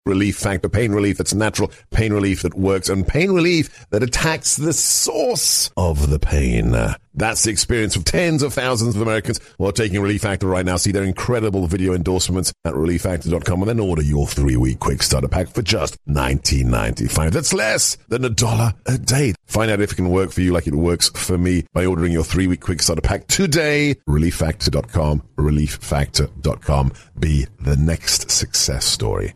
relief factor, pain relief that's natural, pain relief that works, and pain relief that attacks the source of the pain. That's the experience of tens of thousands of Americans who are taking Relief Factor right now. See their incredible video endorsements at relieffactor.com and then order your 3-week quick starter pack for just $19.95. That's less than $1 a day. Find out if it can work for you like it works for me by ordering your 3-week quick starter pack today. relieffactor.com, relieffactor.com. Be the next success story.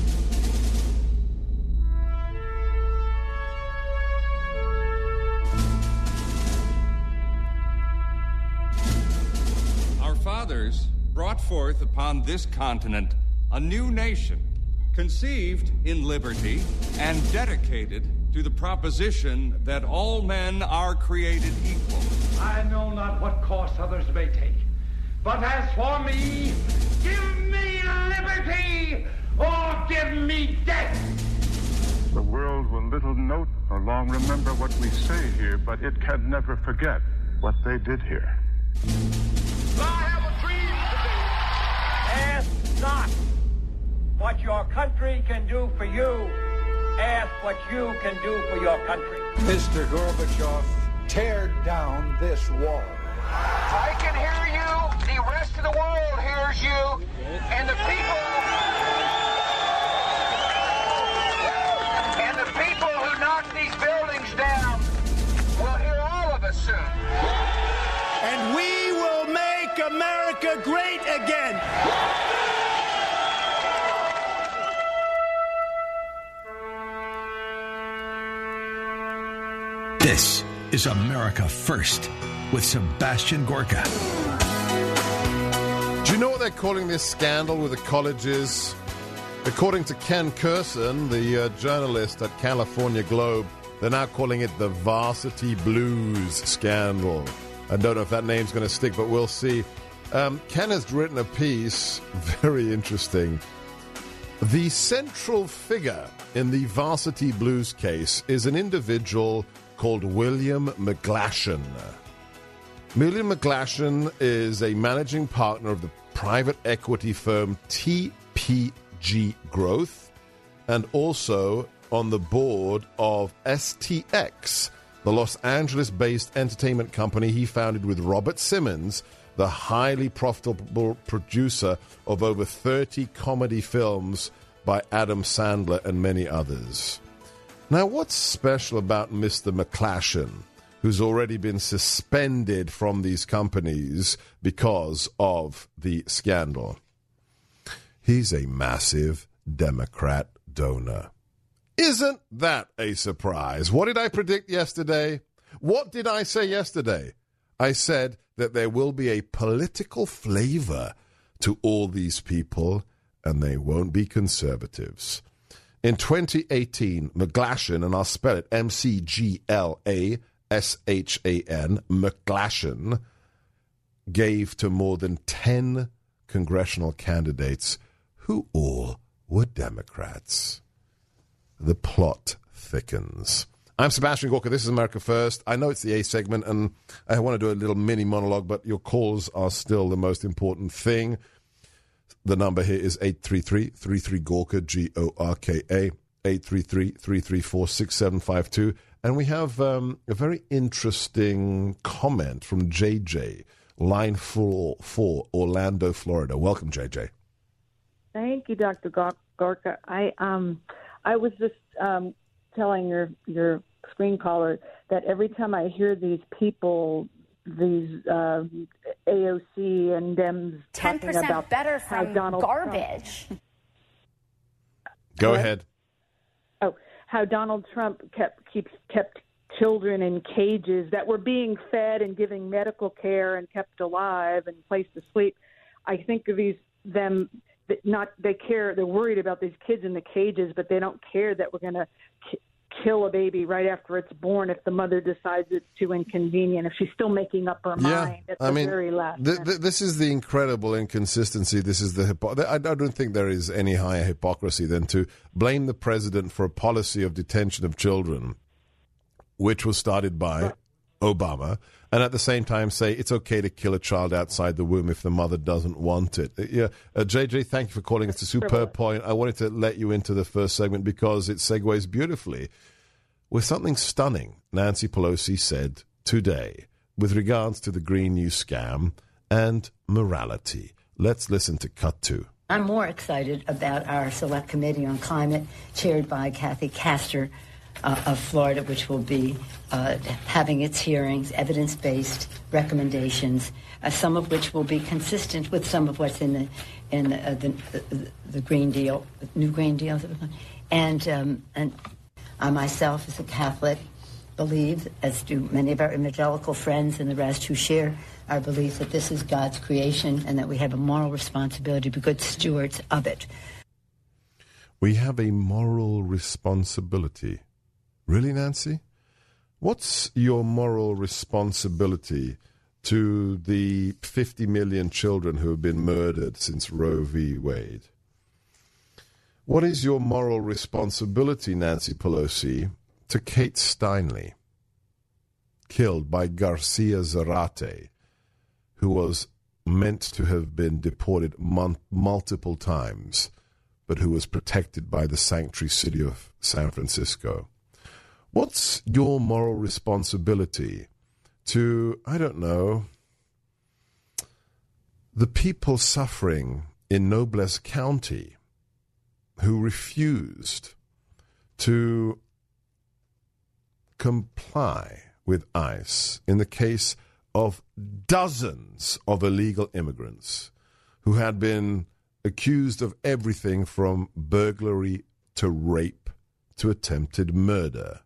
Fathers brought forth upon this continent a new nation, conceived in liberty and dedicated to the proposition that all men are created equal. I know not what course others may take, but as for me, give me liberty or give me death. The world will little note nor long remember what we say here, but it can never forget what they did here. I have a dream today. Ask not what your country can do for you. Ask what you can do for your country. Mr. Gorbachev, tear down this wall. I can hear you. The rest of the world hears you. And the people who knock these buildings down will hear all of us soon. And we will make America great again. This is America First with Sebastian Gorka. Do you know what they're calling this scandal with the colleges? According to Ken Kurson, the journalist at California Globe, they're now calling it the Varsity Blues scandal. I don't know if that name's going to stick, but we'll see. Ken has written a piece, very interesting. The central figure in the Varsity Blues case is an individual called William McGlashan. William McGlashan is a managing partner of the private equity firm TPG Growth and also on the board of STX, the Los Angeles-based entertainment company he founded with Robert Simmons, the highly profitable producer of over 30 comedy films by Adam Sandler and many others. Now, what's special about Mr. McGlashan, who's already been suspended from these companies because of the scandal? He's a massive Democrat donor. Isn't that a surprise? What did I predict yesterday? What did I say yesterday? I said that there will be a political flavor to all these people, and they won't be conservatives. In 2018, McGlashan, and I'll spell it McGlashan, McGlashan, gave to more than 10 congressional candidates who all were Democrats. The plot thickens. I'm Sebastian Gorka. This is America First. I know it's the A segment, and I want to do a little mini monologue, but your calls are still the most important thing. The number here is 833-33-GORKA, G-O-R-K-A, 833-334-6752. And we have a very interesting comment from JJ, line 4, Orlando, Florida. Welcome, JJ. Thank you, Dr. Gorka. I was just telling your screen caller that every time I hear these people, these AOC and Dems 10% about better from Donald garbage. Trump, Go ahead. Oh, how Donald Trump kept children in cages that were being fed and giving medical care and kept alive and placed to sleep. I think of they care. They're worried about these kids in the cages, but they don't care that we're going to kill a baby right after it's born if the mother decides it's too inconvenient, if she's still making up her mind at the very last minute. This is the incredible inconsistency. This is the I don't think there is any higher hypocrisy than to blame the president for a policy of detention of children, which was started by Obama, and at the same time say it's okay to kill a child outside the womb if the mother doesn't want it. JJ, thank you for calling. It's a superb point. I wanted to let you into the first segment because it segues beautifully with something stunning Nancy Pelosi said today with regards to the Green New Scam and morality. Let's listen to Cut 2. I'm more excited about our Select Committee on Climate, chaired by Kathy Castor of Florida, which will be having its hearings, evidence-based recommendations, some of which will be consistent with some of what's in the Green Deal, new Green Deal. And I myself, as a Catholic, believe, as do many of our evangelical friends and the rest who share our belief that this is God's creation and that we have a moral responsibility to be good stewards of it. We have a moral responsibility. Really, Nancy? What's your moral responsibility to the 50 million children who have been murdered since Roe v. Wade? What is your moral responsibility, Nancy Pelosi, to Kate Steinle, killed by Garcia Zarate, who was meant to have been deported multiple times, but who was protected by the sanctuary city of San Francisco? What's your moral responsibility to, I don't know, the people suffering in Noblesse County who refused to comply with ICE in the case of dozens of illegal immigrants who had been accused of everything from burglary to rape to attempted murder?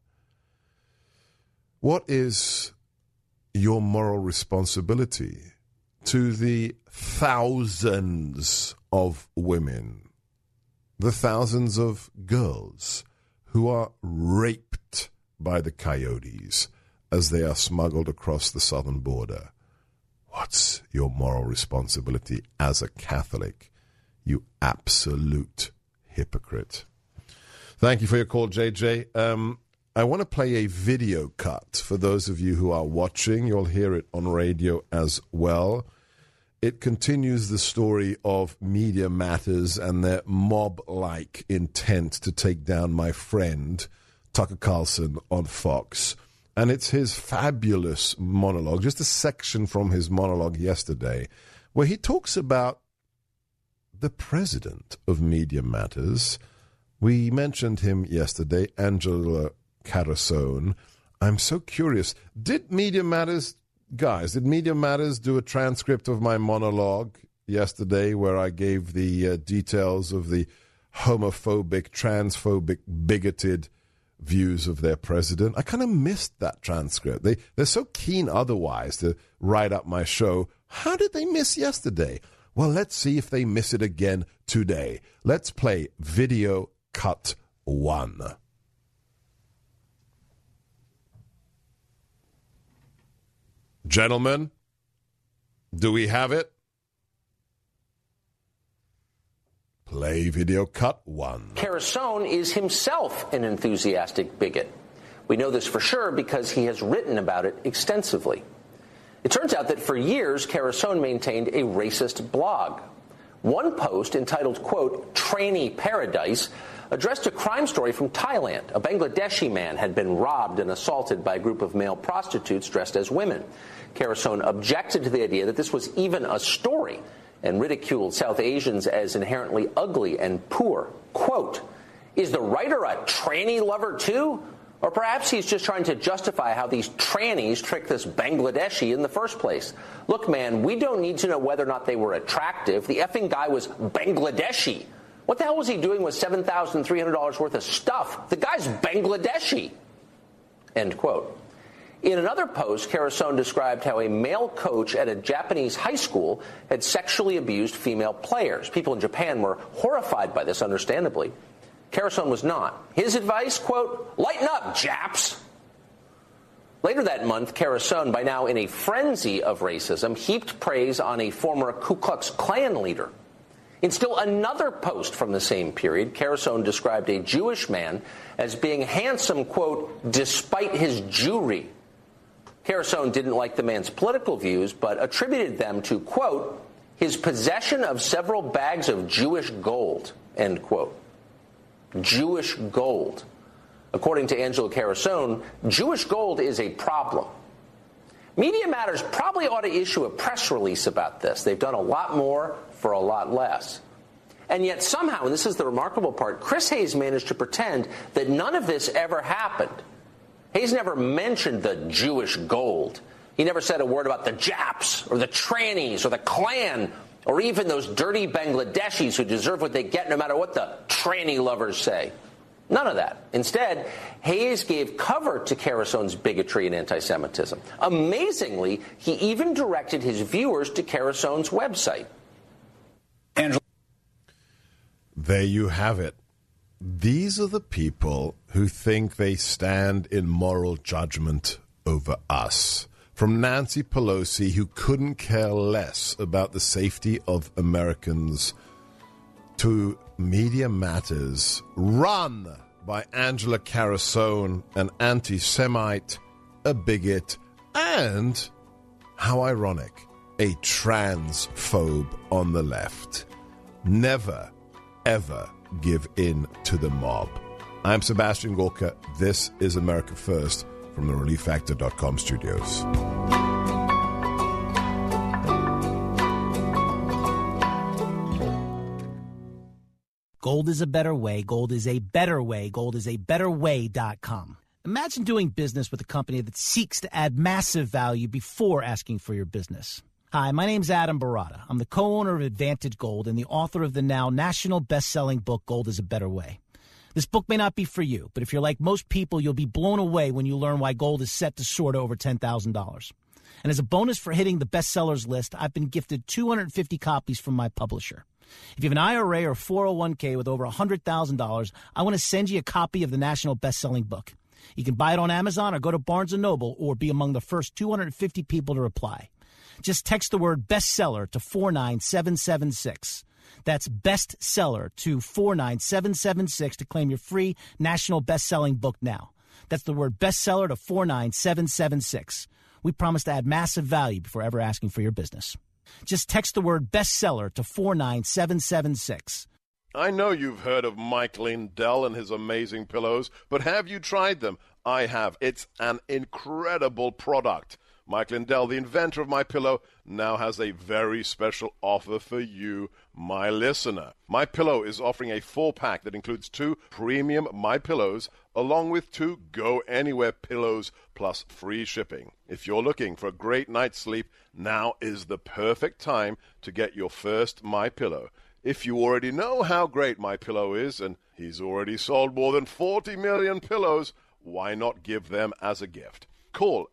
What is your moral responsibility to the thousands of women, the thousands of girls who are raped by the coyotes as they are smuggled across the southern border? What's your moral responsibility as a Catholic, you absolute hypocrite? Thank you for your call, JJ. I want to play a video cut for those of you who are watching. You'll hear it on radio as well. It continues the story of Media Matters and their mob-like intent to take down my friend Tucker Carlson on Fox. And it's his fabulous monologue, just a section from his monologue yesterday, where he talks about the president of Media Matters. We mentioned him yesterday, Angela Carasone. I'm so curious. Did Media Matters do a transcript of my monologue yesterday where I gave the details of the homophobic, transphobic, bigoted views of their president? I kind of missed that transcript. They're so keen otherwise to write up my show. How did they miss yesterday? Well, let's see if they miss it again today. Let's play video cut 1. Gentlemen, do we have it? Play video cut 1. Carasone is himself an enthusiastic bigot. We know this for sure because he has written about it extensively. It turns out that for years, Carasone maintained a racist blog. One post entitled, quote, "Tranny Paradise," addressed a crime story from Thailand. A Bangladeshi man had been robbed and assaulted by a group of male prostitutes dressed as women. Carasone objected to the idea that this was even a story and ridiculed South Asians as inherently ugly and poor. Quote, "Is the writer a tranny lover too? Or perhaps he's just trying to justify how these trannies tricked this Bangladeshi in the first place. Look, man, we don't need to know whether or not they were attractive. The effing guy was Bangladeshi. What the hell was he doing with $7,300 worth of stuff? The guy's Bangladeshi." End quote. In another post, Carasone described how a male coach at a Japanese high school had sexually abused female players. People in Japan were horrified by this, understandably. Carasone was not. His advice, quote, "Lighten up, Japs." Later that month, Carasone, by now in a frenzy of racism, heaped praise on a former Ku Klux Klan leader. In still another post from the same period, Carasone described a Jewish man as being handsome, quote, "despite his Jewry." Carasone didn't like the man's political views, but attributed them to, quote, his possession of several bags of Jewish gold, end quote. Jewish gold. According to Angela Carasone, Jewish gold is a problem. Media Matters probably ought to issue a press release about this. They've done a lot more for a lot less. And yet somehow, and this is the remarkable part, Chris Hayes managed to pretend that none of this ever happened. Hayes never mentioned the Jewish gold. He never said a word about the Japs or the trannies or the Klan or even those dirty Bangladeshis who deserve what they get no matter what the tranny lovers say. None of that. Instead, Hayes gave cover to Carasone's bigotry and anti-Semitism. Amazingly, he even directed his viewers to Carasone's website. There you have it. These are the people who think they stand in moral judgment over us. From Nancy Pelosi, who couldn't care less about the safety of Americans, to Media Matters, run by Angela Carasone, an anti-Semite, a bigot, and, how ironic, a transphobe on the left. Never, ever give in to the mob. I'm Sebastian Gorka. This is America First from the ReliefFactor.com studios. Gold is a better way. Gold is a better way. Gold is a betterway.com. Imagine doing business with a company that seeks to add massive value before asking for your business. Hi, my name's Adam Barata. I'm the co-owner of Advantage Gold and the author of the now national best-selling book, Gold is a Better Way. This book may not be for you, but if you're like most people, you'll be blown away when you learn why gold is set to soar to over $10,000. And as a bonus for hitting the bestsellers list, I've been gifted 250 copies from my publisher. If you have an IRA or 401k with over $100,000, I want to send you a copy of the national best-selling book. You can buy it on Amazon or go to Barnes & Noble or be among the first 250 people to reply. Just text the word bestseller to 49776. That's bestseller to 49776 to claim your free national best-selling book now. That's the word bestseller to 49776. We promise to add massive value before ever asking for your business. Just text the word bestseller to 49776. I know you've heard of Mike Lindell and his amazing pillows, but have you tried them? I have. It's an incredible product. Mike Lindell, the inventor of MyPillow, now has a very special offer for you, my listener. MyPillow is offering a 4-pack that includes 2 premium MyPillows along with 2 Go Anywhere pillows plus free shipping. If you're looking for a great night's sleep, now is the perfect time to get your first MyPillow. If you already know how great MyPillow is, and he's already sold more than 40 million pillows, why not give them as a gift? Call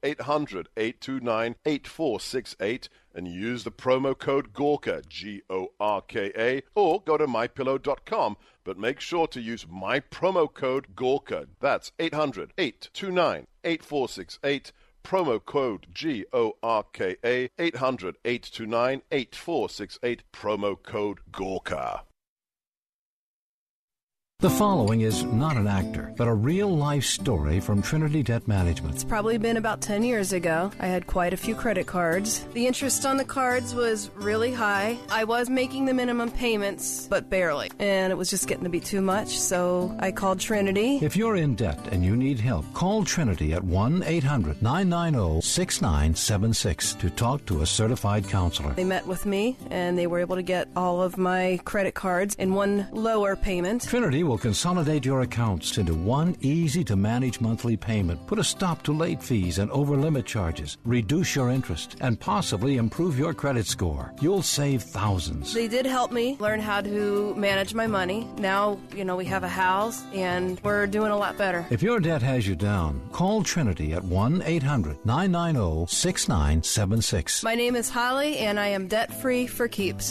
800-829-8468 and use the promo code GORKA, G-O-R-K-A, or go to MyPillow.com, but make sure to use my promo code GORKA. That's 800-829-8468, promo code GORKA, 800-829-8468, promo code GORKA. The following is not an actor, but a real-life story from Trinity Debt Management. It's probably been about 10 years ago. I had quite a few credit cards. The interest on the cards was really high. I was making the minimum payments, but barely. And it was just getting to be too much, so I called Trinity. If you're in debt and you need help, call Trinity at 1-800-990-6976 to talk to a certified counselor. They met with me, and they were able to get all of my credit cards in one lower payment. Trinity will consolidate your accounts into one easy-to-manage monthly payment, put a stop to late fees and over-limit charges, reduce your interest, and possibly improve your credit score. You'll save thousands. They did help me learn how to manage my money. Now, we have a house, and we're doing a lot better. If your debt has you down, call Trinity at 1-800-990-6976. My name is Holly, and I am debt-free for keeps.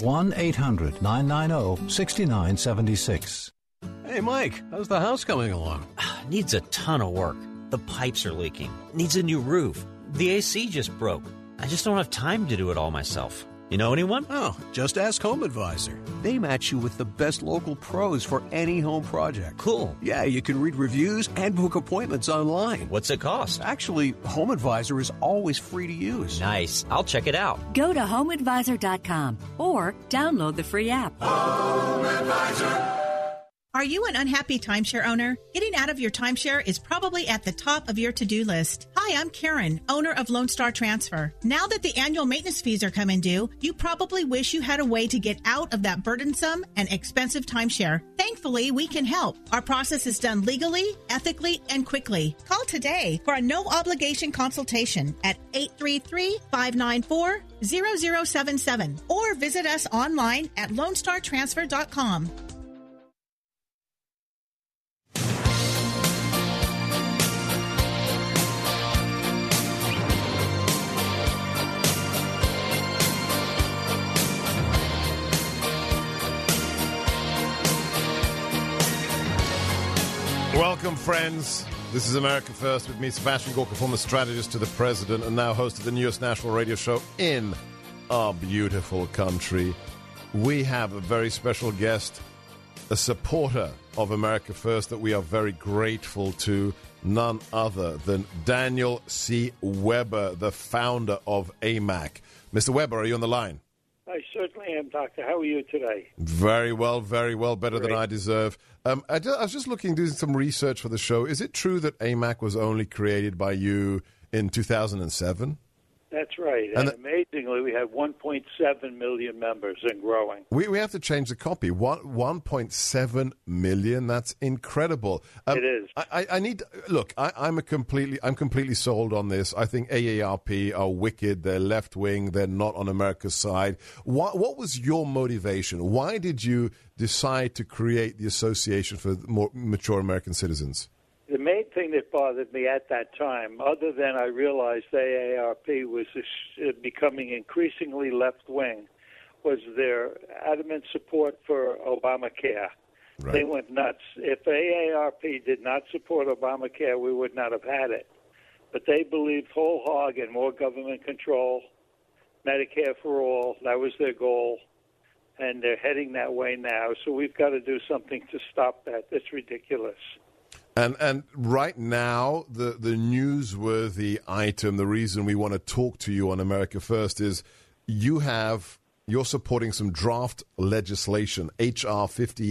1-800-990-6976. Hey, Mike, how's the house coming along? Needs a ton of work. The pipes are leaking. Needs a new roof. The AC just broke. I just don't have time to do it all myself. You know anyone? Oh, just ask Home Advisor. They match you with the best local pros for any home project. Cool. Yeah, you can read reviews and book appointments online. What's it cost? Actually, Home Advisor is always free to use. Nice. I'll check it out. Go to HomeAdvisor.com or download the free app. Home Advisor. Are you an unhappy timeshare owner? Getting out of your timeshare is probably at the top of your to-do list. Hi, I'm Karen, owner of Lone Star Transfer. Now that the annual maintenance fees are coming due, you probably wish you had a way to get out of that burdensome and expensive timeshare. Thankfully, we can help. Our process is done legally, ethically, and quickly. Call today for a no-obligation consultation at 833-594-0077 or visit us online at LoneStarTransfer.com. Welcome, friends. This is America First with me, Sebastian Gorka, former strategist to the president and now host of the newest national radio show in our beautiful country. We have a very special guest, a supporter of America First that we are very grateful to, none other than Daniel C. Weber, the founder of AMAC. Mr. Weber, are you on the line? I certainly am, Doctor. How are you today? Very well, better than I deserve. I was just doing some research for the show. Is it true that AMAC was only created by you in 2007? That's right. And amazingly, we have 1.7 million members and growing. We have to change the copy. 1.7 million. That's incredible. It is. I'm completely sold on this. I think AARP are wicked. They're left wing. They're not on America's side. What was your motivation? Why did you decide to create the Association for More Mature American Citizens? The main thing that bothered me at that time, other than I realized AARP was becoming increasingly left-wing, was their adamant support for Obamacare. Right. They went nuts. If AARP did not support Obamacare, we would not have had it. But they believed whole hog in more government control, Medicare for all. That was their goal, and they're heading that way now. So we've got to do something to stop that. That's ridiculous. And right now, the newsworthy item, the reason we want to talk to you on America First is you're supporting some draft legislation, H.R.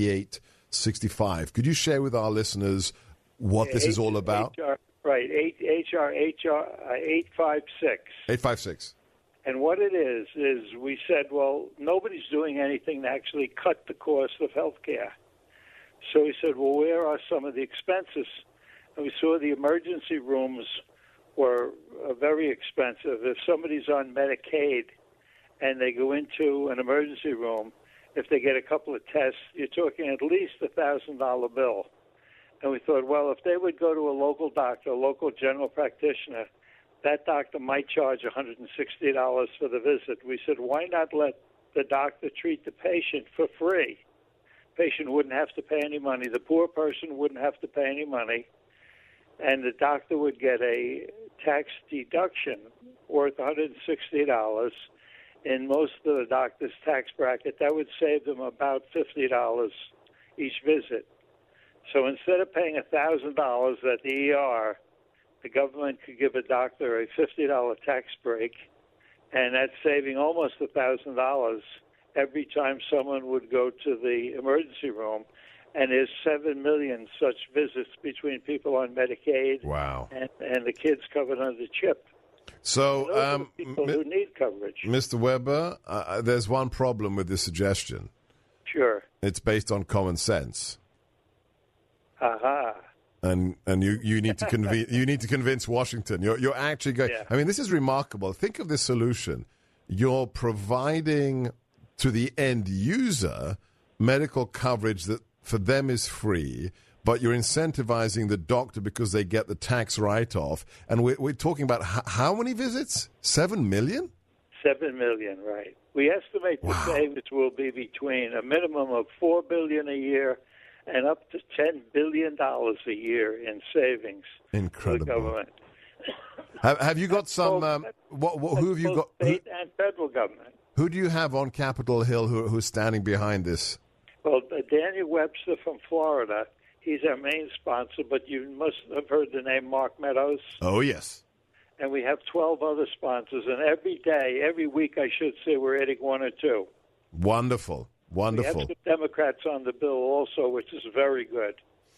5865. Could you share with our listeners what this is all about? Right, H.R. 856. 856. And what it is we said, well, nobody's doing anything to actually cut the cost of health care. So we said, well, where are some of the expenses? And we saw the emergency rooms were very expensive. If somebody's on Medicaid and they go into an emergency room, if they get a couple of tests, you're talking at least $1,000 bill. And we thought, well, if they would go to a local doctor, a local general practitioner, that doctor might charge $160 for the visit. We said, why not let the doctor treat the patient for free? Patient wouldn't have to pay any money. The poor person wouldn't have to pay any money. And the doctor would get a tax deduction worth $160 in most of the doctor's tax bracket. That would save them about $50 each visit. So instead of paying $1,000 at the ER, the government could give a doctor a $50 tax break, and that's saving almost $1,000 every time someone would go to the emergency room. And there's 7 million such visits between people on Medicaid and the kids covered under CHIP. So, those are the people who need coverage. Mr. Weber, there's one problem with this suggestion. Sure. It's based on common sense. Aha. And you need to convince Washington. You're actually going. Yeah. I mean, this is remarkable. Think of this solution. You're providing to the end user medical coverage that for them is free, but you're incentivizing the doctor because they get the tax write-off. And we're talking about how many visits? 7 million? 7 million, right. We estimate the savings will be between a minimum of $4 billion a year and up to $10 billion a year in savings. Incredible. For the government. Have you got some? Who have you got? State and federal government. Who do you have on Capitol Hill who's standing behind this? Well, Daniel Webster from Florida, he's our main sponsor, but you must have heard the name Mark Meadows. Oh, yes. And we have 12 other sponsors, and every day, every week, I should say, we're adding one or two. Wonderful. Wonderful. We have some Democrats on the bill also, which is very good.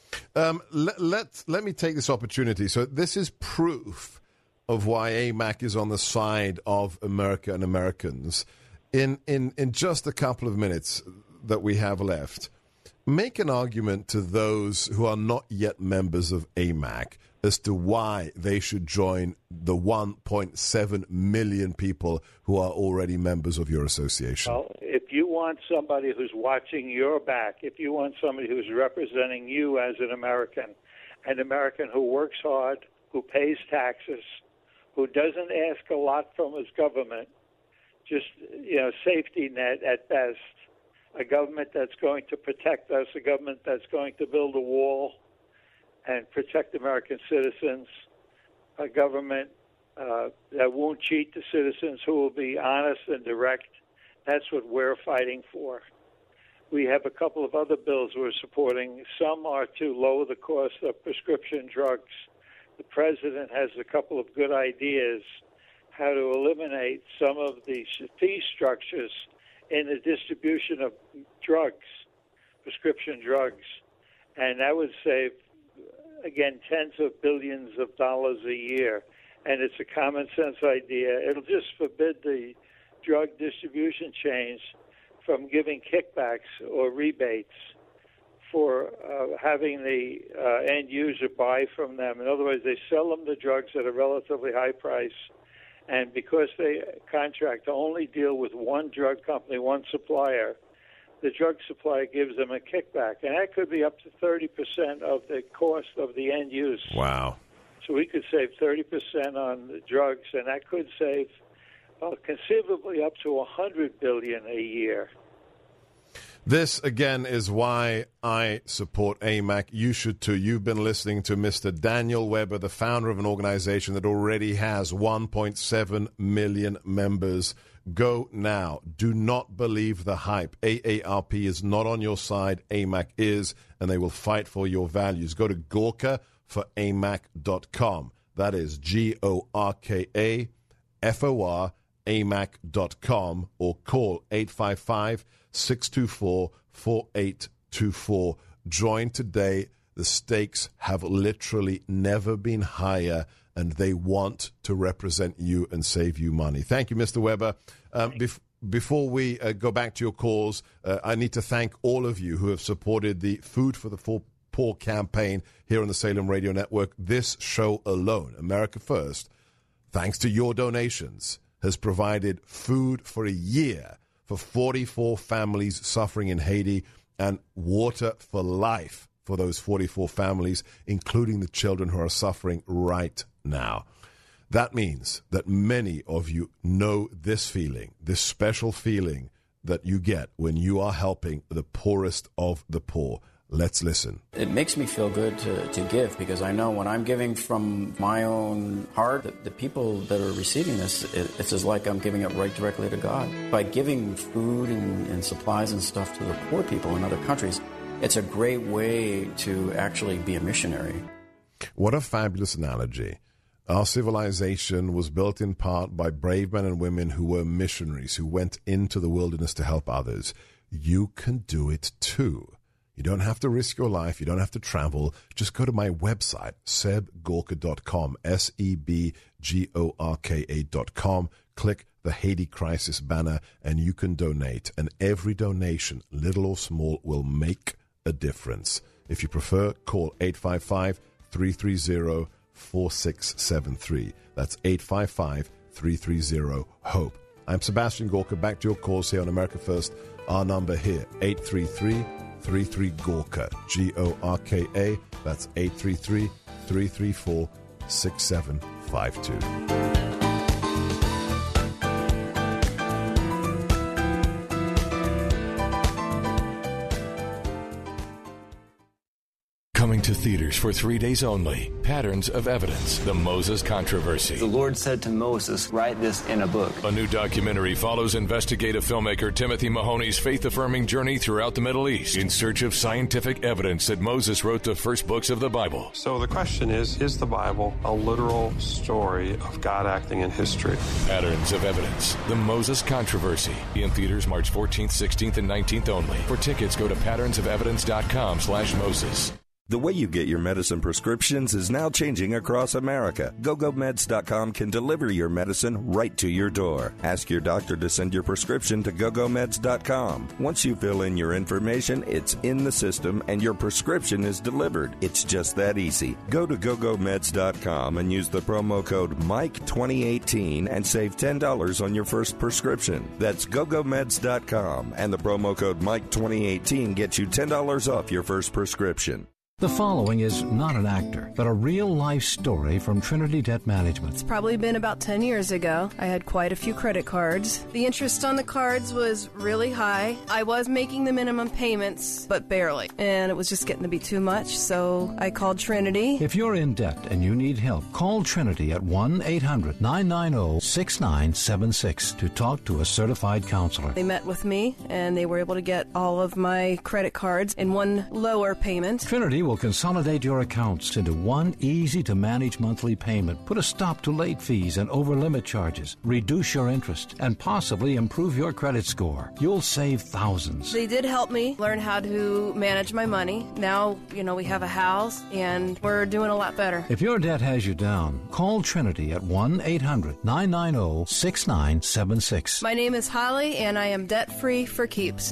Let me take this opportunity. So this is proof of why AMAC is on the side of America and Americans. In just a couple of minutes that we have left, make an argument to those who are not yet members of AMAC as to why they should join the 1.7 million people who are already members of your association. Well, if you want somebody who's watching your back, if you want somebody who's representing you as an American who works hard, who pays taxes, who doesn't ask a lot from his government, just, safety net at best, a government that's going to protect us, a government that's going to build a wall and protect American citizens, a government that won't cheat the citizens, who will be honest and direct. That's what we're fighting for. We have a couple of other bills we're supporting. Some are to lower the cost of prescription drugs. The president has a couple of good ideas how to eliminate some of the fee structures in the distribution of drugs, prescription drugs. And that would save, again, tens of billions of dollars a year. And it's a common sense idea. It'll just forbid the drug distribution chains from giving kickbacks or rebates for having the end user buy from them. In other words, they sell them the drugs at a relatively high price, and because they contract to only deal with one drug company, one supplier, the drug supplier gives them a kickback, and that could be up to 30% of the cost of the end use. Wow. So we could save 30% on the drugs, and that could save conceivably up to $100 billion a year. This, again, is why I support AMAC. You should, too. You've been listening to Mr. Daniel Weber, the founder of an organization that already has 1.7 million members. Go now. Do not believe the hype. AARP is not on your side. AMAC is, and they will fight for your values. Go to GorkaForAMAC.com. That is GORKAFOR, AMAC.com, or call 855-624-4824. Join today. The stakes have literally never been higher, and they want to represent you and save you money. Thank you, Mr. Weber. Before we go back to your calls, I need to thank all of you who have supported the Food for the Poor campaign here on the Salem Radio Network. This show alone, America First, thanks to your donations, has provided food for a year for 44 families suffering in Haiti, and water for life for those 44 families, including the children who are suffering right now. That means that many of you know this feeling, this special feeling that you get when you are helping the poorest of the poor. Let's listen. It makes me feel good to give, because I know when I'm giving from my own heart, the people that are receiving this, it's as like I'm giving it right directly to God. By giving food and supplies and stuff to the poor people in other countries, it's a great way to actually be a missionary. What a fabulous analogy. Our civilization was built in part by brave men and women who were missionaries, who went into the wilderness to help others. You can do it too. You don't have to risk your life. You don't have to travel. Just go to my website, sebgorka.com, SEBGORKA.com. Click the Haiti Crisis banner, and you can donate. And every donation, little or small, will make a difference. If you prefer, call 855-330-4673. That's 855-330-HOPE. I'm Sebastian Gorka. Back to your calls here on America First. Our number here, 833-33-GORKA, GORKA. That's 833-334-6752. Coming Going to theaters for 3 days only. Patterns of Evidence, The Moses Controversy. The Lord said to Moses, write this in a book. A new documentary follows investigative filmmaker Timothy Mahoney's faith-affirming journey throughout the Middle East in search of scientific evidence that Moses wrote the first books of the Bible. So the question is the Bible a literal story of God acting in history? Patterns of Evidence, The Moses Controversy. In theaters March 14th, 16th, and 19th only. For tickets, go to patternsofevidence.com/Moses. The way you get your medicine prescriptions is now changing across America. GoGoMeds.com can deliver your medicine right to your door. Ask your doctor to send your prescription to GoGoMeds.com. Once you fill in your information, it's in the system and your prescription is delivered. It's just that easy. Go to GoGoMeds.com and use the promo code MIKE2018 and save $10 on your first prescription. That's GoGoMeds.com, and the promo code MIKE2018 gets you $10 off your first prescription. The following is not an actor, but a real-life story from Trinity Debt Management. It's probably been about 10 years ago. I had quite a few credit cards. The interest on the cards was really high. I was making the minimum payments, but barely. And it was just getting to be too much, so I called Trinity. If you're in debt and you need help, call Trinity at 1-800-990-6976 to talk to a certified counselor. They met with me, and they were able to get all of my credit cards in one lower payment. Trinity will consolidate your accounts into one easy-to-manage monthly payment, put a stop to late fees and over-limit charges, reduce your interest, and possibly improve your credit score. You'll save thousands. They did help me learn how to manage my money. Now, we have a house, and we're doing a lot better. If your debt has you down, call Trinity at 1-800-990-6976. My name is Holly, and I am debt-free for keeps.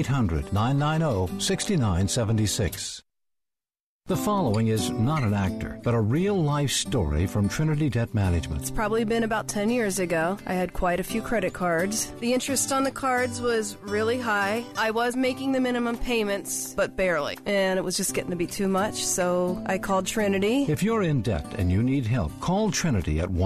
1-800-990-6976. The following is not an actor, but a real-life story from Trinity Debt Management. It's probably been about 10 years ago. I had quite a few credit cards. The interest on the cards was really high. I was making the minimum payments, but barely. And it was just getting to be too much, so I called Trinity. If you're in debt and you need help, call Trinity at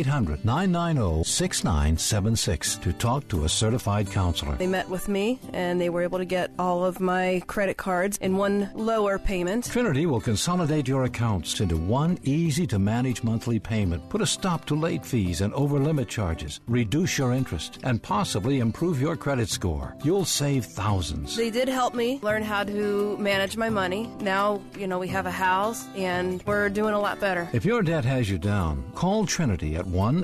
1-800-990-6976 to talk to a certified counselor. They met with me, and they were able to get all of my credit cards in one lower payment. Trinity will consolidate your accounts into one easy-to-manage monthly payment, put a stop to late fees and over-limit charges, reduce your interest, and possibly improve your credit score. You'll save thousands. They did help me learn how to manage my money. Now, we have a house, and we're doing a lot better. If your debt has you down, call Trinity at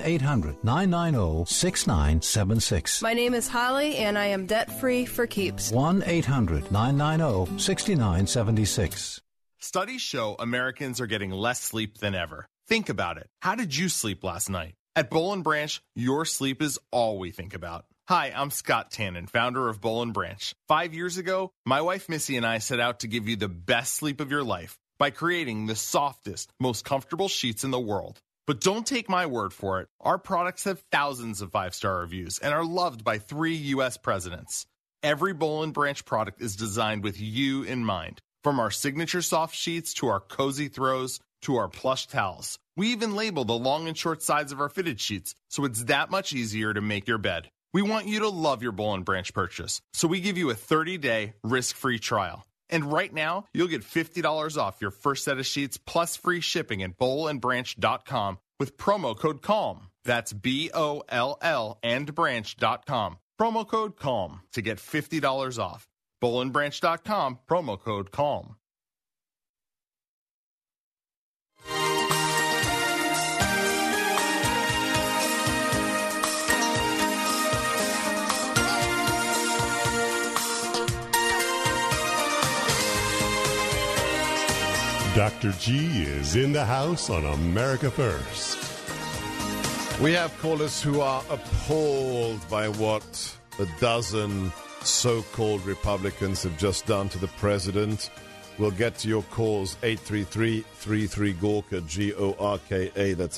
1-800-990-6976. My name is Holly, and I am debt-free for keeps. 1-800-990-6976. Studies show Americans are getting less sleep than ever. Think about it. How did you sleep last night? At Boll & Branch, your sleep is all we think about. Hi, I'm Scott Tannen, founder of Boll & Branch. 5 years ago, my wife Missy and I set out to give you the best sleep of your life by creating the softest, most comfortable sheets in the world. But don't take my word for it. Our products have thousands of 5-star reviews and are loved by 3 U.S. presidents. Every Boll & Branch product is designed with you in mind. From our signature soft sheets to our cozy throws to our plush towels. We even label the long and short sides of our fitted sheets, so it's that much easier to make your bed. We want you to love your Boll & Branch purchase, so we give you a 30-day risk-free trial. And right now, you'll get $50 off your first set of sheets plus free shipping at bollandbranch.com with promo code CALM. That's BOLL and branch.com. Promo code CALM to get $50 off. bollandbranch.com, promo code CALM. Dr. G is in the house on America First. We have callers who are appalled by what a dozen so-called Republicans have just done to the president. We'll get to your calls. 833-33-GORKA, G-O-R-K-A. That's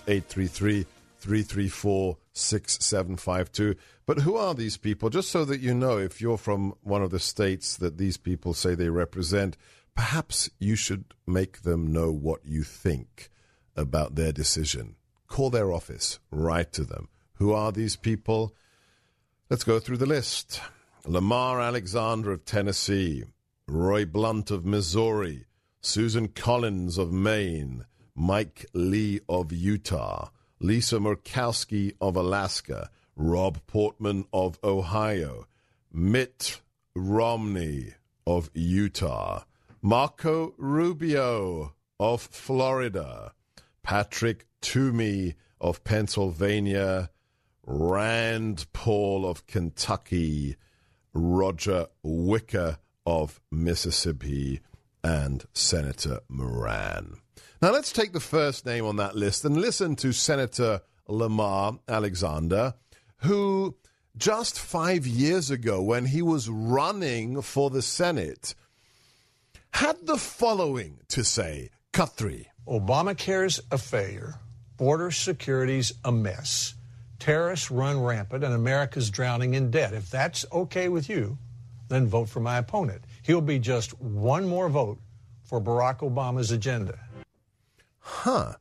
833-334-6752. But who are these people? Just so that you know, if you're from one of the states that these people say they represent, perhaps you should make them know what you think about their decision. Call their office. Write to them. Who are these people? Let's go through the list. Lamar Alexander of Tennessee, Roy Blunt of Missouri, Susan Collins of Maine, Mike Lee of Utah, Lisa Murkowski of Alaska, Rob Portman of Ohio, Mitt Romney of Utah, Marco Rubio of Florida, Patrick Toomey of Pennsylvania, Rand Paul of Kentucky, Roger Wicker of Mississippi, and Senator Moran. Now let's take the first name on that list and listen to Senator Lamar Alexander, who just 5 years ago, when he was running for the Senate, had the following to say. Cut 3. Obamacare's a failure. Border security's a mess. Terrorists run rampant and America's drowning in debt. If that's okay with you, then vote for my opponent. He'll be just one more vote for Barack Obama's agenda. Huh.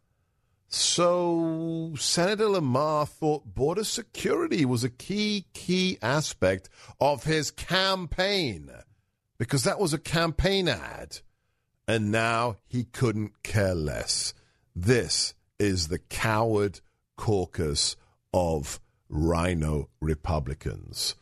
So Senator Lamar thought border security was a key aspect of his campaign, because that was a campaign ad. And now he couldn't care less. This is the coward caucus of rhino Republicans.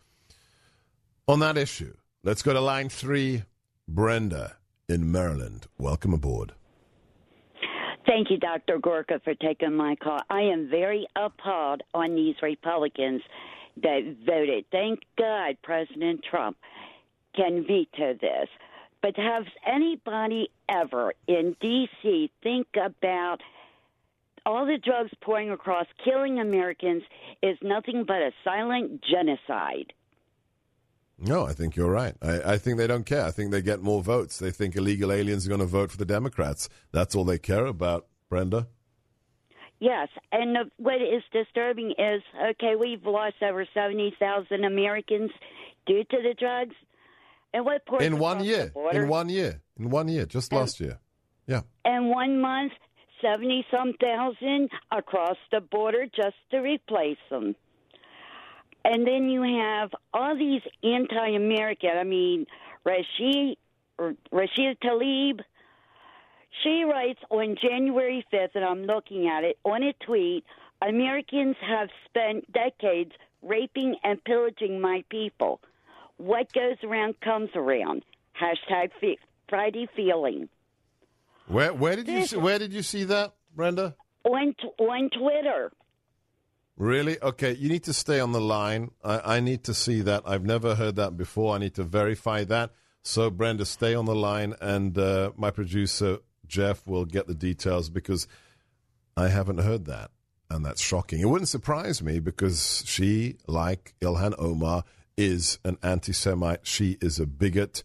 On that issue, let's go to line 3. Brenda in Maryland. Welcome aboard. Thank you, Dr. Gorka, for taking my call. I am very appalled on these Republicans that voted. Thank God President Trump can veto this. But has anybody ever in D.C. think about all the drugs pouring across, killing Americans is nothing but a silent genocide? No, I think you're right. I think they don't care. I think they get more votes. They think illegal aliens are going to vote for the Democrats. That's all they care about, Brenda. Yes, and what is disturbing is, okay, we've lost over 70,000 Americans due to the drugs. And what in 1 year? In 1 year. In 1 year, just last year. Yeah. And 1 month, 70-some thousand across the border just to replace them. And then you have all these anti-American, Rashida Tlaib, she writes on January 5th, and I'm looking at it, on a tweet, Americans have spent decades raping and pillaging my people. What goes around comes around. Hashtag Friday feeling. Where did you see that, Brenda? On Twitter. Really? Okay, you need to stay on the line. I need to see that. I've never heard that before. I need to verify that. So, Brenda, stay on the line, and my producer, Jeff, will get the details, because I haven't heard that, and that's shocking. It wouldn't surprise me, because she, like Ilhan Omar, is an anti-Semite. She is a bigot.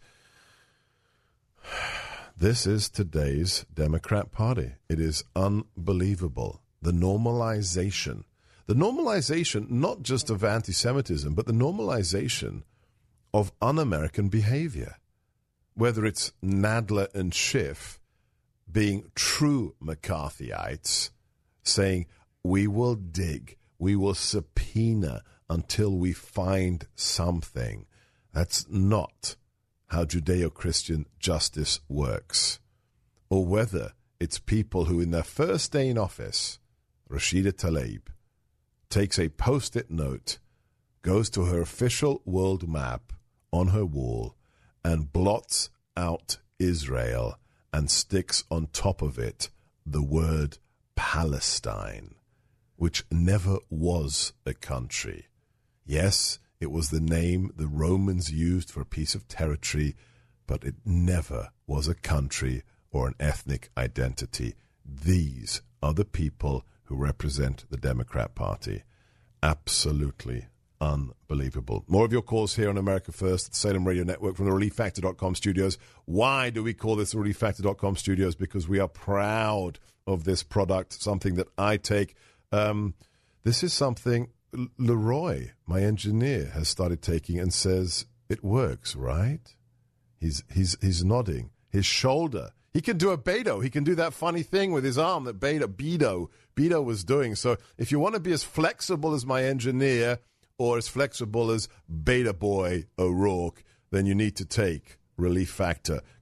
This is today's Democrat Party. It is unbelievable. The normalization, not just of anti-Semitism, but the normalization of un-American behavior. Whether it's Nadler and Schiff being true McCarthyites, saying, we will dig, we will subpoena until we find something. That's not how Judeo-Christian justice works. Or whether it's people who in their first day in office, Rashida Tlaib, takes a post-it note, goes to her official world map on her wall, and blots out Israel and sticks on top of it the word Palestine, which never was a country. Yes, it was the name the Romans used for a piece of territory, but it never was a country or an ethnic identity. These are the people who represent the Democrat Party. Absolutely unbelievable. More of your calls here on America First, the Salem Radio Network, from the ReliefFactor.com studios. Why do we call this the ReliefFactor.com studios? Because we are proud of this product, something that I take. This is something Leroy, my engineer, has started taking and says it works, right? He's nodding. His shoulder. He can do a Beto. He can do that funny thing with his arm that Beto was doing. So if you want to be as flexible as my engineer or as flexible as Beta Boy O'Rourke, then you need to take Relief Factor.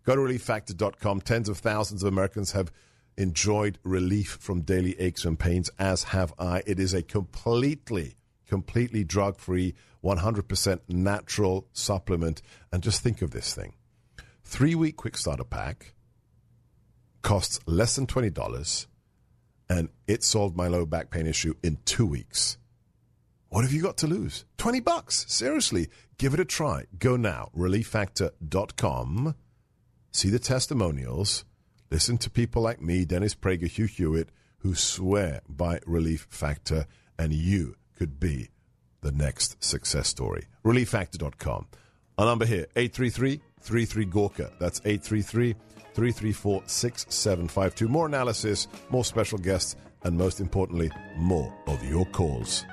Go to relieffactor.com. Tens of thousands of Americans have enjoyed relief from daily aches and pains, as have I. It is a completely drug-free, 100% natural supplement. And just think of this thing. 3-week quick starter pack costs less than $20, and it solved my low back pain issue in 2 weeks. What have you got to lose? $20. Seriously, give it a try. Go now, relieffactor.com. See the testimonials. Listen to people like me, Dennis Prager, Hugh Hewitt, who swear by Relief Factor, and you could be the next success story. relieffactor.com. Our number here, 833-33-GORKA. That's 833-334-6752. More analysis, more special guests, and most importantly, more of your calls.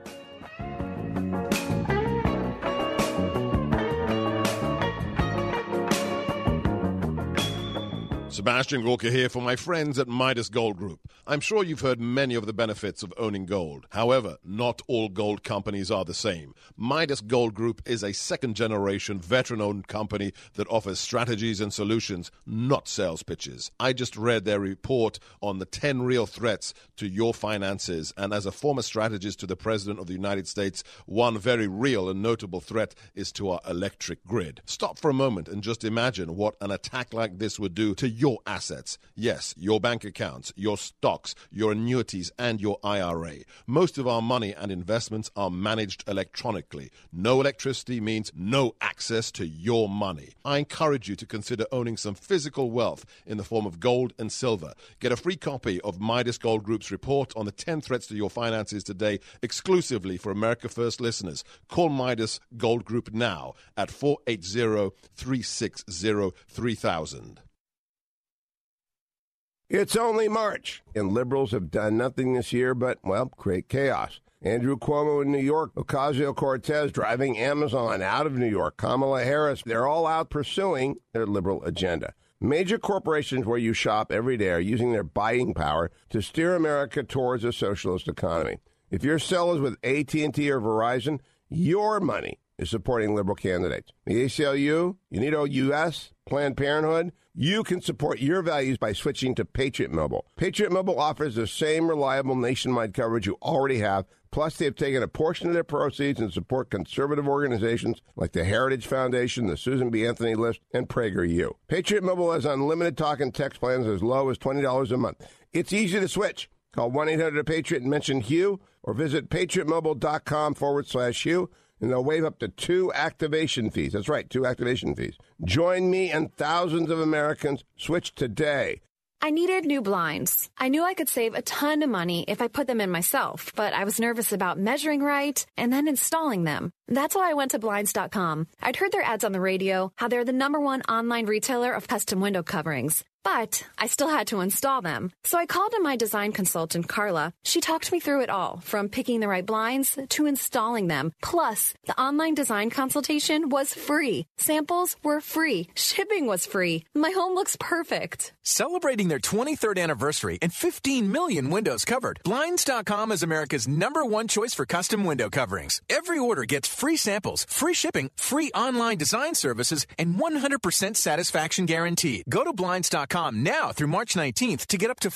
Sebastian Gorka here for my friends at Midas Gold Group. I'm sure you've heard many of the benefits of owning gold. However, not all gold companies are the same. Midas Gold Group is a second-generation, veteran-owned company that offers strategies and solutions, not sales pitches. I just read their report on the 10 real threats to your finances, and as a former strategist to the President of the United States, one very real and notable threat is to our electric grid. Stop for a moment and just imagine what an attack like this would do to your assets. Yes, your bank accounts, your stocks, your annuities, and your IRA. Most of our money and investments are managed electronically. No electricity means no access to your money. I encourage you to consider owning some physical wealth in the form of gold and silver. Get a free copy of Midas Gold Group's report on the 10 threats to your finances today, exclusively for America First listeners. Call Midas Gold Group now at 480-360-3000. It's only March, and liberals have done nothing this year but, well, create chaos. Andrew Cuomo in New York, Ocasio-Cortez driving Amazon out of New York, Kamala Harris, they're all out pursuing their liberal agenda. Major corporations where you shop every day are using their buying power to steer America towards a socialist economy. If your cell is with AT&T or Verizon, your money is supporting liberal candidates. The ACLU, UnitoUS, Planned Parenthood, you can support your values by switching to Patriot Mobile. Patriot Mobile offers the same reliable nationwide coverage you already have. Plus, they've taken a portion of their proceeds and support conservative organizations like the Heritage Foundation, the Susan B. Anthony List, and PragerU. Patriot Mobile has unlimited talk and text plans as low as $20 a month. It's easy to switch. Call 1-800-PATRIOT and mention Hugh, or visit patriotmobile.com/Hugh. And they'll waive up to 2 activation fees. That's right, 2 activation fees. Join me and thousands of Americans. Switch today. I needed new blinds. I knew I could save a ton of money if I put them in myself, but I was nervous about measuring right and then installing them. That's why I went to Blinds.com. I'd heard their ads on the radio, how they're the #1 online retailer of custom window coverings. But I still had to install them. So I called in my design consultant, Carla. She talked me through it all, from picking the right blinds to installing them. Plus, the online design consultation was free. Samples were free. Shipping was free. My home looks perfect. Celebrating their 23rd anniversary and 15 million windows covered, Blinds.com is America's #1 choice for custom window coverings. Every order gets free samples, free shipping, free online design services, and 100% satisfaction guaranteed. Go to Blinds.com now through March 19th to get up to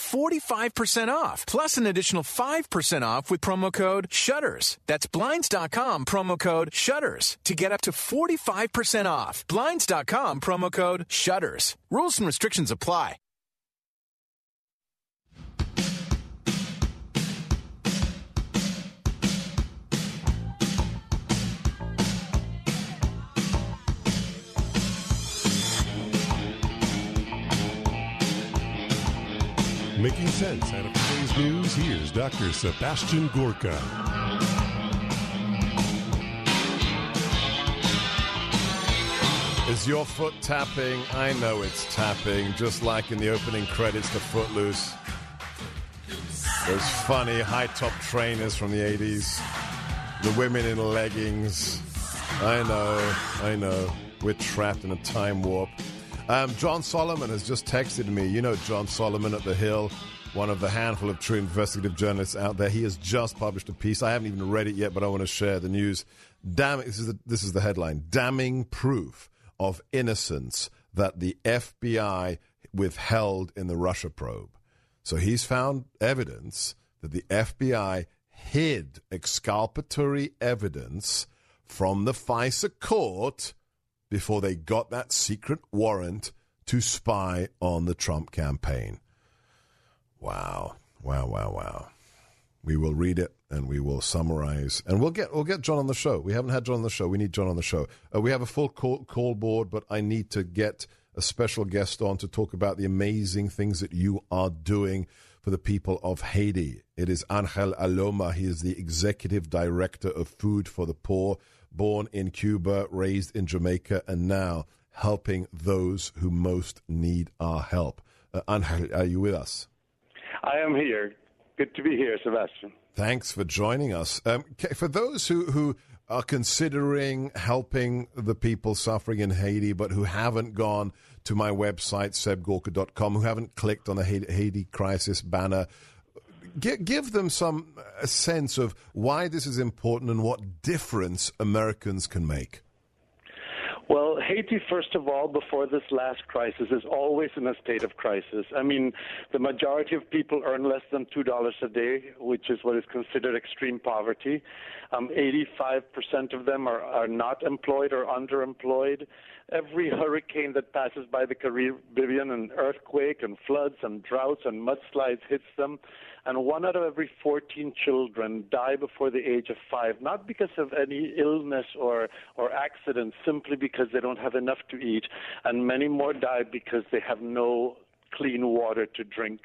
45% off, plus an additional 5% off with promo code SHUTTERS. That's Blinds.com, promo code SHUTTERS, to get up to 45% off. Blinds.com, promo code SHUTTERS. Rules and restrictions apply. Making sense out of today's news, here's Dr. Sebastian Gorka. Is your foot tapping? I know it's tapping, just like in the opening credits to Footloose. Those funny high-top trainers from the 80s. The women in leggings. I know. We're trapped in a time warp. John Solomon has just texted me. You know John Solomon at The Hill, one of the handful of true investigative journalists out there. He has just published a piece. I haven't even read it yet, but I want to share the news. This is the headline. Damning proof of innocence. that the FBI withheld in the Russia probe. So he's found evidence that the FBI hid exculpatory evidence from the FISA court before they got that secret warrant to spy on the Trump campaign. Wow. We will read it and we will summarize, and we'll get John on the show. We haven't had John on the show. We need John on the show. We have a full call board, but I need to get a special guest on to talk about the amazing things that you are doing for the people of Haiti. It is Angel Aloma. He is the executive director of Food for the Poor, born in Cuba, raised in Jamaica, and now helping those who most need our help. Angel, are you with us? I am here. Good to be here, Sebastian. Thanks for joining us. For those who are considering helping the people suffering in Haiti, but who haven't gone to my website, sebgorka.com, who haven't clicked on the Haiti crisis banner, give them some sense of why this is important and what difference Americans can make. Well, Haiti, first of all, before this last crisis, is always in a state of crisis. I mean, the majority of people earn less than $2 a day, which is what is considered extreme poverty. 85% of them are not employed or underemployed. Every hurricane that passes by the Caribbean, an earthquake and floods and droughts and mudslides hits them. And 1 out of every 14 children die before the age of 5, not because of any illness or accident, simply because they don't have enough to eat. And many more die because they have no clean water to drink.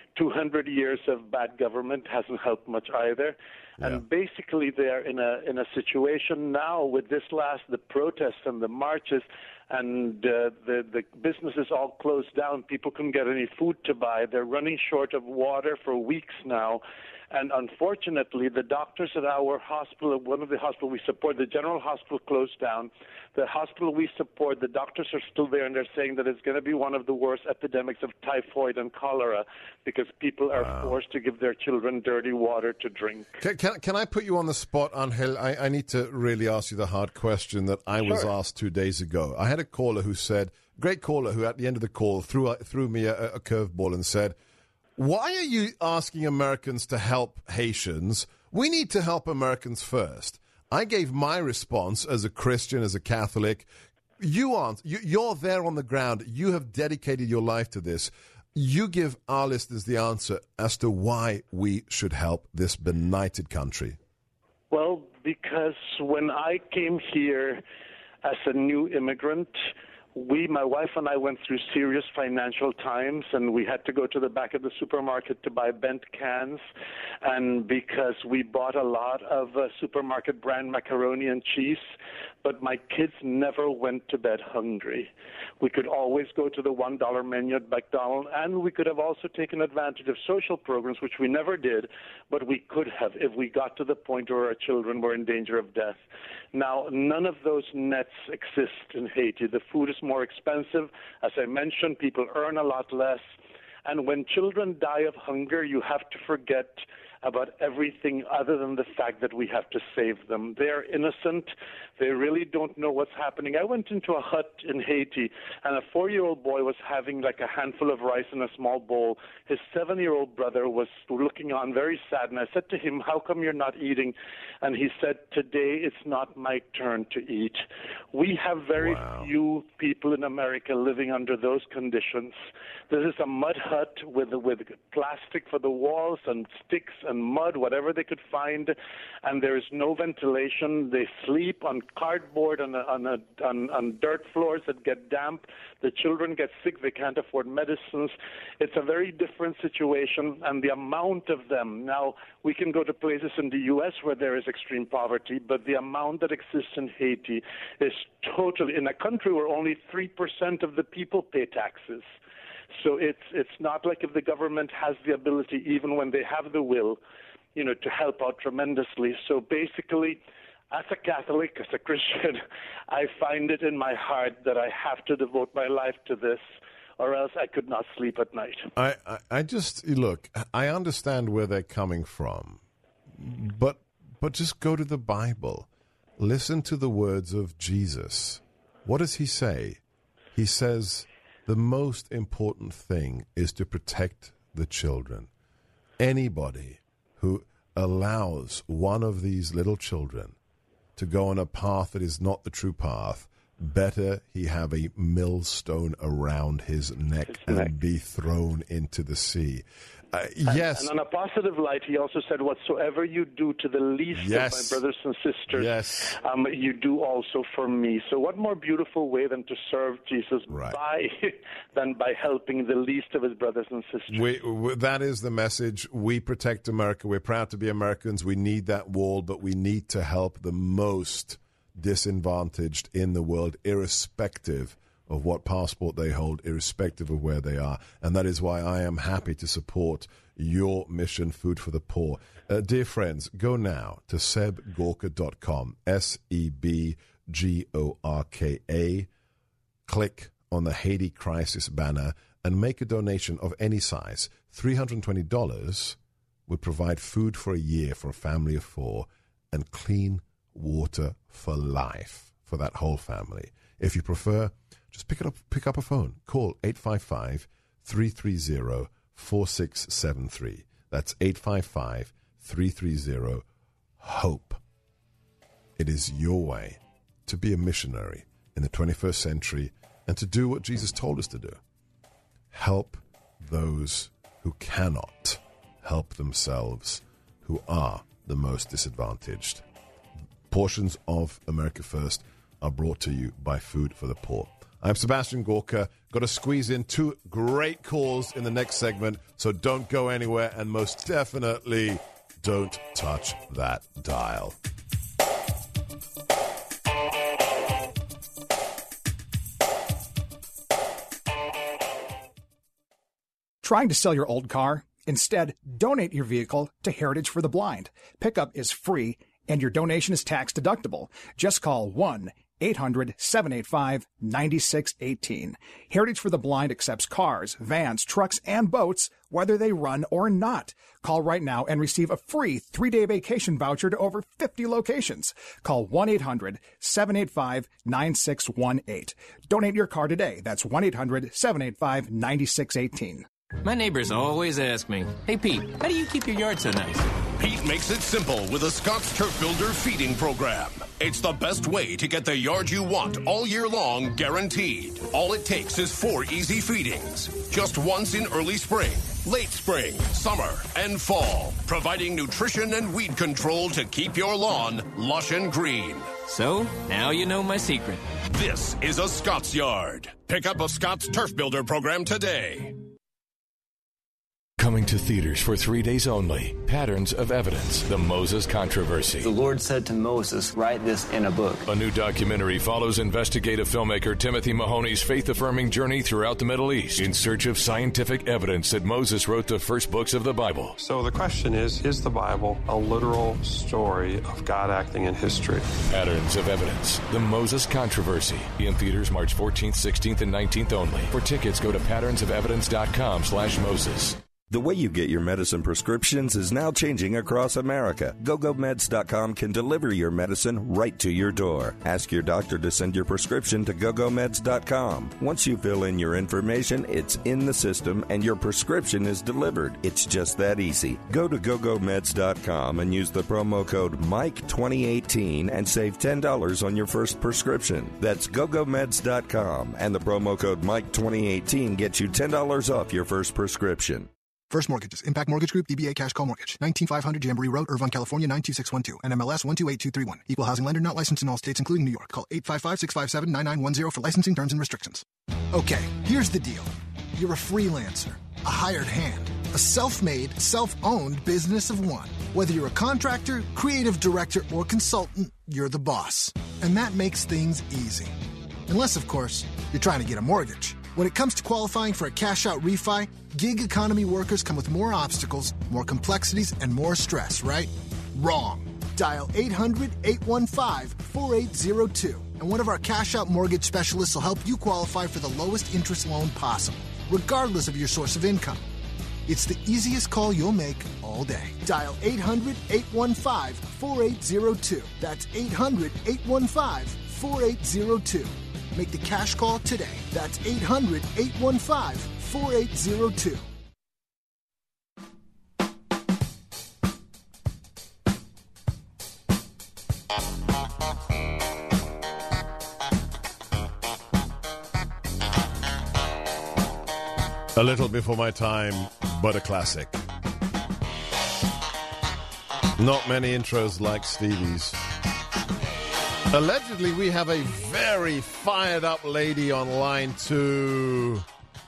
200 years of bad government hasn't helped much either. Yeah. And basically they're in a situation now with the protests and the marches, and the businesses all closed down. People couldn't get any food to buy. They're running short of water for weeks now. And unfortunately, the doctors at our hospital, one of the hospitals we support, the general hospital closed down. The hospital we support, the doctors are still there, and they're saying that it's going to be one of the worst epidemics of typhoid and cholera because people are forced to give their children dirty water to drink. Can I put you on the spot, Angel? I need to really ask you the hard question that I was asked 2 days ago. I had a caller who said, great caller, who at the end of the call threw me a curveball and said, why are you asking Americans to help Haitians? We need to help Americans first. I gave my response as a Christian, as a Catholic. You aren't. You're there on the ground. You have dedicated your life to this. You give our listeners the answer as to why we should help this benighted country. Well, because when I came here as a new immigrant, my wife and I went through serious financial times, and we had to go to the back of the supermarket to buy bent cans. And because we bought a lot of supermarket brand macaroni and cheese, but my kids never went to bed hungry. We could always go to the $1 menu at McDonald's, and we could have also taken advantage of social programs, which we never did, but we could have if we got to the point where our children were in danger of death. Now, none of those nets exist in Haiti. The food is more expensive. As I mentioned, people earn a lot less. And when children die of hunger, you have to forget about everything other than the fact that we have to save them. They're innocent. They really don't know what's happening. I went into a hut in Haiti, and a 4-year-old boy was having like a handful of rice in a small bowl. His 7-year-old brother was looking on very sad, and I said to him, how come you're not eating? And he said, today it's not my turn to eat. We have very few people in America living under those conditions. This is a mud hut with plastic for the walls and sticks and mud, whatever they could find, and there is no ventilation. They sleep on cardboard on dirt floors that get damp. The children get sick. They can't afford medicines. It's a very different situation, and the amount of them. Now, we can go to places in the U.S. where there is extreme poverty, but the amount that exists in Haiti is totally, in a country where only 3% of the people pay taxes. So it's not like if the government has the ability, even when they have the will, to help out tremendously. So basically, as a Catholic, as a Christian, I find it in my heart that I have to devote my life to this, or else I could not sleep at night. I just, look, I understand where they're coming from, but just go to the Bible. Listen to the words of Jesus. What does he say? He says the most important thing is to protect the children. Anybody who allows one of these little children to go on a path that is not the true path, better he have a millstone around his neck and be thrown into the sea. Yes. And on a positive light, he also said, whatsoever you do to the least of my brothers and sisters, you do also for me. So what more beautiful way than to serve Jesus than by helping the least of his brothers and sisters? That is the message. We protect America. We're proud to be Americans. We need that wall, but we need to help the most disadvantaged in the world, irrespective of what passport they hold, irrespective of where they are. And that is why I am happy to support your mission, Food for the Poor. Dear friends, go now to sebgorka.com, SEBGORKA. Click on the Haiti Crisis banner and make a donation of any size. $320 would provide food for a year for a family of 4 and clean water for life for that whole family. If you prefer, just pick up a phone. Call 855-330-4673. That's 855-330-HOPE. It is your way to be a missionary in the 21st century and to do what Jesus told us to do. Help those who cannot help themselves, who are the most disadvantaged. Portions of America First are brought to you by Food for the Poor. I'm Sebastian Gorka. Got to squeeze in 2 great calls in the next segment, so don't go anywhere, and most definitely don't touch that dial. Trying to sell your old car? Instead, donate your vehicle to Heritage for the Blind. Pickup is free, and your donation is tax deductible. Just call 1-800-785-9618. Heritage for the Blind accepts cars, vans, trucks, and boats, whether they run or not. Call right now and receive a free 3-day vacation voucher to over 50 locations. Call 1-800-785-9618. Donate your car today. That's 1-800-785-9618. My neighbors always ask me, "Hey, Pete, how do you keep your yard so nice?" Pete makes it simple with a Scott's Turf Builder feeding program. It's the best way to get the yard you want all year long, guaranteed. All it takes is 4 easy feedings. Just once in early spring, late spring, summer, and fall. Providing nutrition and weed control to keep your lawn lush and green. So, now you know my secret. This is a Scott's Yard. Pick up a Scott's Turf Builder program today. Coming to theaters for 3 days only. Patterns of Evidence, the Moses Controversy. The Lord said to Moses, write this in a book. A new documentary follows investigative filmmaker Timothy Mahoney's faith-affirming journey throughout the Middle East in search of scientific evidence that Moses wrote the first books of the Bible. So the question is the Bible a literal story of God acting in history? Patterns of Evidence, the Moses Controversy. In theaters March 14th, 16th, and 19th only. For tickets, go to patternsofevidence.com/Moses. The way you get your medicine prescriptions is now changing across America. GoGoMeds.com can deliver your medicine right to your door. Ask your doctor to send your prescription to GoGoMeds.com. Once you fill in your information, it's in the system and your prescription is delivered. It's just that easy. Go to GoGoMeds.com and use the promo code MIKE2018 and save $10 on your first prescription. That's GoGoMeds.com, and the promo code MIKE2018 gets you $10 off your first prescription. First Mortgages. Impact Mortgage Group. DBA Cash Call Mortgage. 19500 Jamboree Road, Irvine, California, 92612. NMLS 128231. Equal housing lender not licensed in all states, including New York. Call 855-657-9910 for licensing terms and restrictions. Okay, here's the deal. You're a freelancer, a hired hand, a self-made, self-owned business of one. Whether you're a contractor, creative director, or consultant, you're the boss. And that makes things easy. Unless, of course, you're trying to get a mortgage. When it comes to qualifying for a cash-out refi, gig economy workers come with more obstacles, more complexities, and more stress, right? Wrong. Dial 800-815-4802, and one of our cash-out mortgage specialists will help you qualify for the lowest interest loan possible, regardless of your source of income. It's the easiest call you'll make all day. Dial 800-815-4802. That's 800-815-4802. Make the cash call today. That's 800-815-4802. A little before my time, but a classic. Not many intros like Stevie's. Allegedly, we have a very fired up lady on line 2.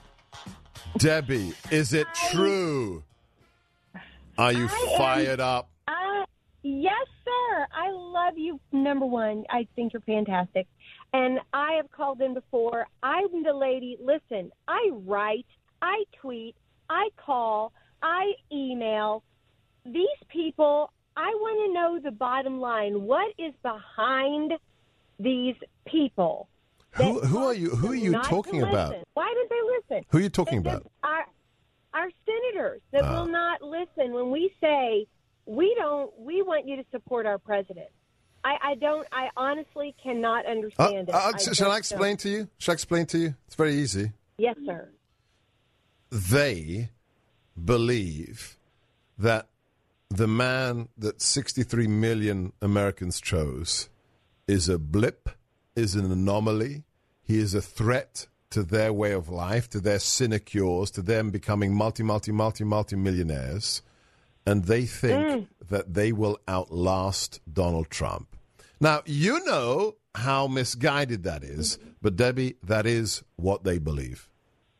Debbie, is it true? Are you fired up? Yes, sir. I love you, number one. I think you're fantastic. And I have called in before. I'm the lady. Listen, I write, I tweet, I call, I email. These people, I want to know the bottom line. What is behind these people? Who are you? Who are you talking about? Why did they listen? Who are you talking about? Our senators that will not listen when we say we want you to support our president. I honestly cannot understand it. Shall I explain to you? Shall I explain to you? It's very easy. Yes, sir. They believe that the man that 63 million Americans chose is a blip, is an anomaly. He is a threat to their way of life, to their sinecures, to them becoming multi-millionaires. And they think that they will outlast Donald Trump. Now, you know how misguided that is, but Debbie, that is what they believe.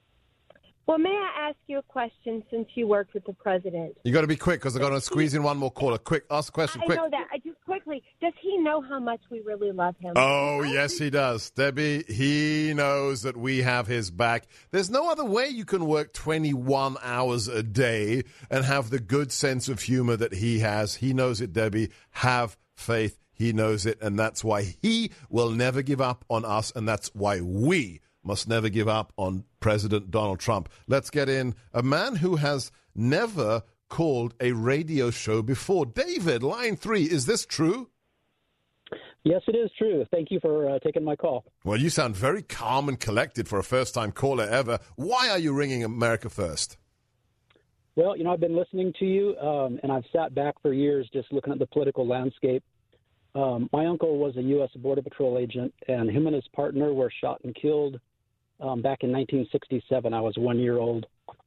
Well, may I ask you a question since you worked with the president? You got to be quick because I'm going to squeeze in one more caller. Quick, ask a question, quick. I know that. Just quickly, does he know how much we really love him? Oh, yes, he does. Debbie, he knows that we have his back. There's no other way you can work 21 hours a day and have the good sense of humor that he has. He knows it, Debbie. Have faith. He knows it, and that's why he will never give up on us, and that's why we must never give up on President Donald Trump. Let's get in a man who has never called a radio show before. David, line 3, is this true? Yes, it is true. Thank you for taking my call. Well, you sound very calm and collected for a first-time caller ever. Why are you ringing America First? Well, I've been listening to you, and I've sat back for years just looking at the political landscape. My uncle was a U.S. Border Patrol agent, and him and his partner were shot and killed back in 1967. I was 1 year old,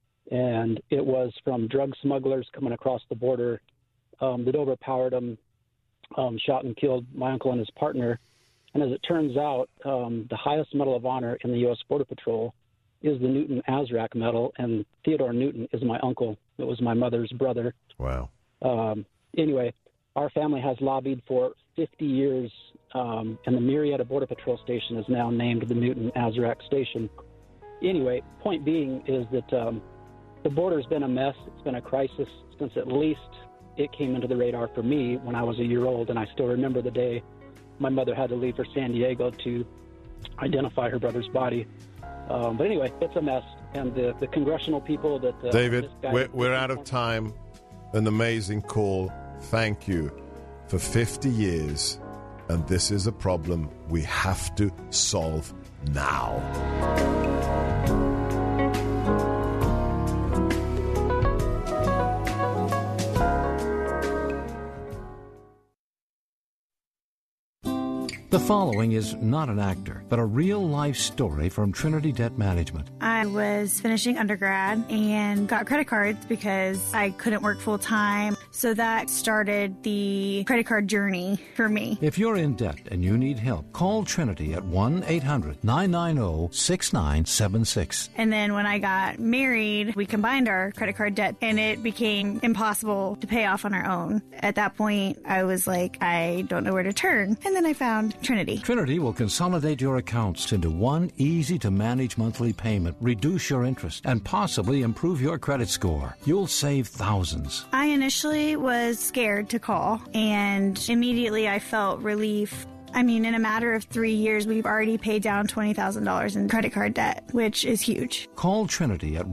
and it was from drug smugglers coming across the border that overpowered them, shot and killed my uncle and his partner. And as it turns out, the highest medal of honor in the U.S. Border Patrol is the Newton Azrak Medal, and Theodore Newton is my uncle. It was my mother's brother. Wow. Anyway, our family has lobbied for 50 years, and the Marietta Border Patrol Station is now named the Newton Azrak Station. Anyway, point being is that the border's been a mess. It's been a crisis since at least it came into the radar for me when I was a year old, and I still remember the day my mother had to leave for San Diego to identify her brother's body. But anyway, it's a mess, and the congressional people that... David, we're out of time. An amazing call. Thank you for 50 years, and this is a problem we have to solve now. The following is not an actor, but a real-life story from Trinity Debt Management. I was finishing undergrad and got credit cards because I couldn't work full-time. So that started the credit card journey for me. If you're in debt and you need help, call Trinity at 1-800-990-6976. And then when I got married, we combined our credit card debt, and it became impossible to pay off on our own. At that point, I was like, I don't know where to turn. And then I found Trinity. Trinity will consolidate your accounts into one easy-to-manage monthly payment, reduce your interest, and possibly improve your credit score. You'll save thousands. I initially was scared to call, and immediately I felt relief. I mean, in a matter of 3 years, we've already paid down $20,000 in credit card debt, which is huge. Call Trinity at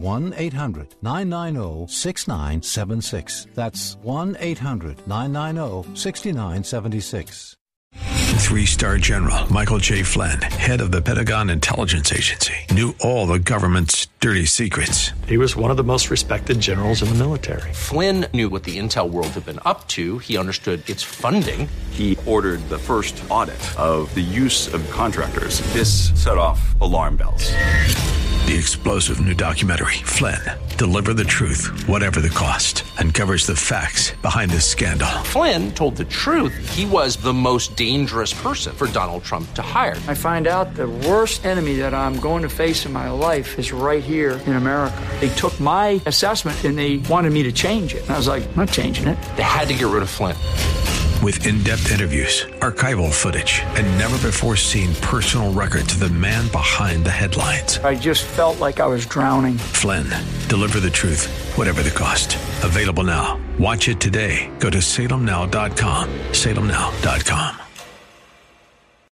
1-800-990-6976. That's 1-800-990-6976. 3-star General Michael J. Flynn, head of the Pentagon Intelligence Agency, knew all the government's dirty secrets. He was one of the most respected generals in the military. Flynn knew what the intel world had been up to. He understood its funding. He ordered the first audit of the use of contractors. This set off alarm bells. The explosive new documentary, Flynn, Deliver the Truth, Whatever the Cost, uncovers the facts behind this scandal. Flynn told the truth. He was the most dangerous person for Donald Trump to hire. I find out the worst enemy that I'm going to face in my life is right here in America. They took my assessment and they wanted me to change it. And I was like, I'm not changing it. They had to get rid of Flynn. With in-depth interviews, archival footage, and never-before-seen personal records of the man behind the headlines. I just felt like I was drowning. Flynn, Deliver the Truth, Whatever the Cost. Available now. Watch it today. Go to salemnow.com. salemnow.com.